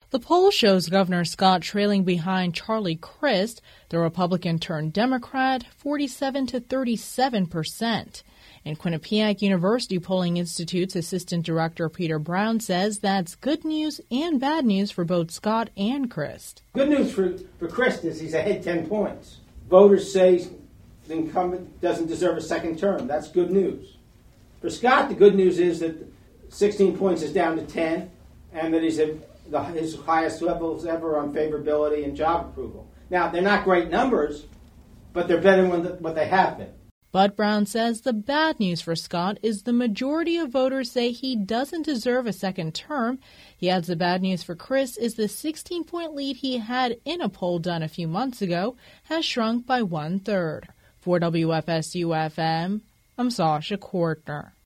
The poll shows Governor Scott trailing behind Charlie Crist, the Republican-turned-Democrat, 47 to 37%. And Quinnipiac University Polling Institute's Assistant Director Peter Brown says that's good news and bad news for both Scott and Crist. Good news for Crist is he's ahead 10 points. Voters say the incumbent doesn't deserve a second term. That's good news. For Scott, the good news is that 16 points is down to 10, and that he's at his highest levels ever on favorability and job approval. Now, they're not great numbers, but they're better than what they have been. But Brown says the bad news for Scott is the majority of voters say he doesn't deserve a second term. He adds the bad news for Crist is the 16-point lead he had in a poll done a few months ago has shrunk by 1/3. For WFSU-FM, I'm Sasha Kortner.